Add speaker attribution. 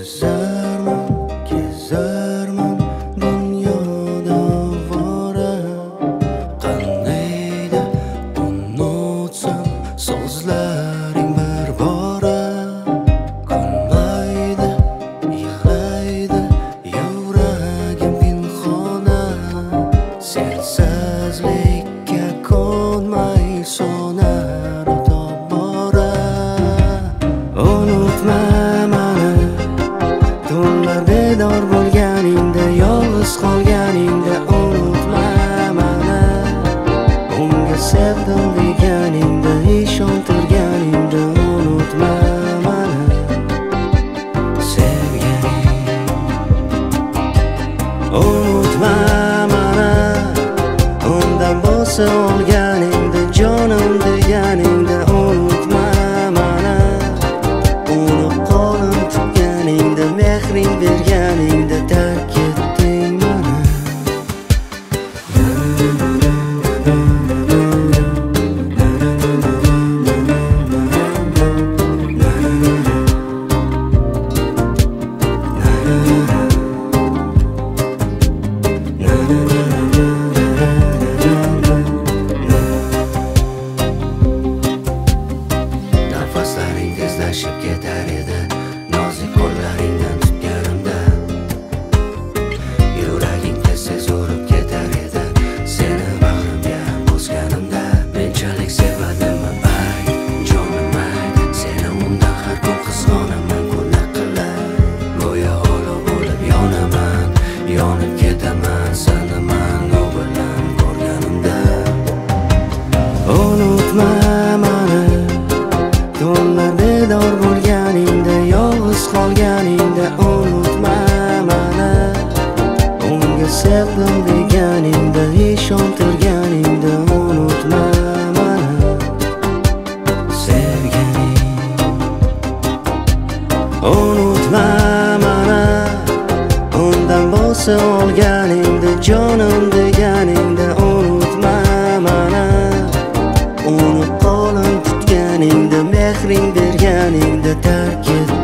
Speaker 1: kezarman dunyoda ovora. Qandayda unutsam so'zlaring bir bora. Kulmaydi, yig'laydi yuragim pinhona. Sensizlikka ko'nmay so'nar tobora. Unutma bedor bo'lganingda, yolg'iz qolganingda unutma mani. Unga sevdim deganingda, ishontirganingda unutma mani. Sevganing unutma mani. Undan bo'lsa olganingda, jonim deganingda unutma mani. Uni qo'lim tutganingda, mehring berganingda tark etding mani. Nafaslaring tezlashib ketar edi, nozik qo'llaringdan tutganimda. Yuraging tez-tez urib ketar edi, seni bag'rimga bosganimda. Menchalik sevadimmi bay, jonim ay, seni undan har kun qizg'onaman, kunlar qilib. Go'yo olov bo'lib yonaman, yonib ketaman, sanaman u bilan ko'rganimda. Unutma mani. Tunlar bedor bo'lganingda, yolg'iz qolganingda unutma mani. Unga sevdim deganingda, ishontirganingda unutma mani. Sevganing unutma mani. Undan bo'lsa olganingda, jonim deganingda unutma mani. Uni qo'lim tutganingda, mehring berganingda tark et.